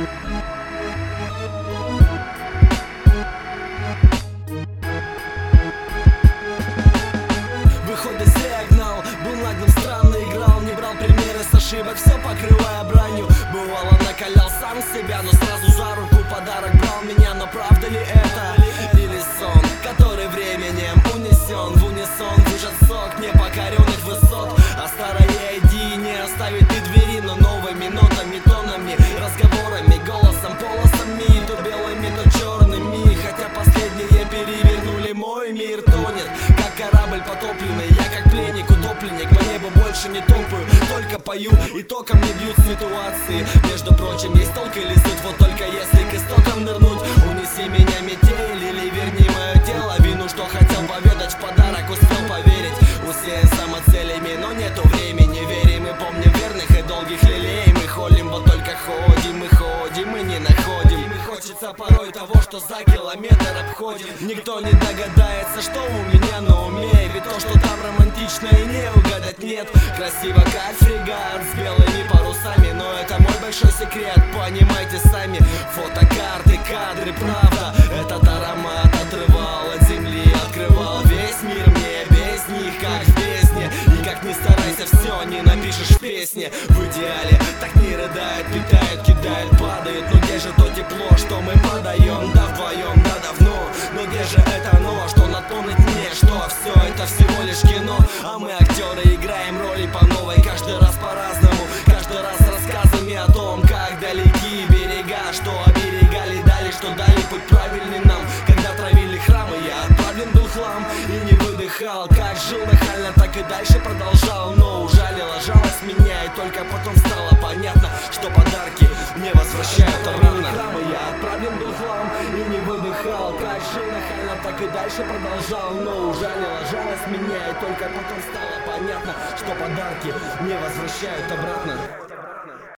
Выходы зря гнал, был наглым, странно играл, не брал примеры с ошибок, все покрывая бранью. Бывало накалял сам себя, но сразу за руку подарок брал меня. Но правда ли это? Или сон, который временем унесен в унисон, выжат сок непокоренных высот. А старая идея не оставит и двери, но новыми нотами, тонами, разговорами, голосом, полосами, то белыми, то черными. Хотя последние перевернули мой мир, тонет, как корабль потопленный. Я как пленник, утопленник, по небу больше не топаю, только пою, и током не бьют ситуации. Между прочим, есть толк или суть, вот только если к истокам нырнуть. Унеси меня метель, или верни мое тело, вину, что хотел поведать в подарок, успел поверить. Усеян самоцелями, но нету времени, верим и помним верных и долгих лелеем. Мы холим, вот только ходим и не находим. И хочется порой того, что за километр обходим. Никто не догадается, что у меня на уме, ведь то, что там романтично и не угадать нет. Красиво как фрегат с белыми парусами, но это мой большой секрет, понимаете сами. Фотокарты, кадры, правда, этот аромат отрывал от земли, открывал весь мир мне, без них как в песне. И как ни старайся, все не напишешь в песне. В идеале так не рыдает, питает, кидает, падает. Но где же то тепло, что мы подаем, да вдвоем, да давно. Но где же это оно, что напомнит мне, что все это всего лишь кино. А мы актеры, играем роли по новой, каждый раз по-разному, каждый раз рассказами о том, как далеки берега, что оберегали, дали, что дали путь правильный нам. Когда травили храмы, я отправлен был в хлам и не выдыхал. Как жил нахально, так и дальше продолжал. Но ужалила жалость меня, и только потом стало понятно, что подарки не возвращают обратно. Я отправлен был в хлам и не выдыхал. Как жил нахально, так и дальше продолжал. Но ужалила жалость меня, и только потом стало понятно, что подарки не возвращают обратно.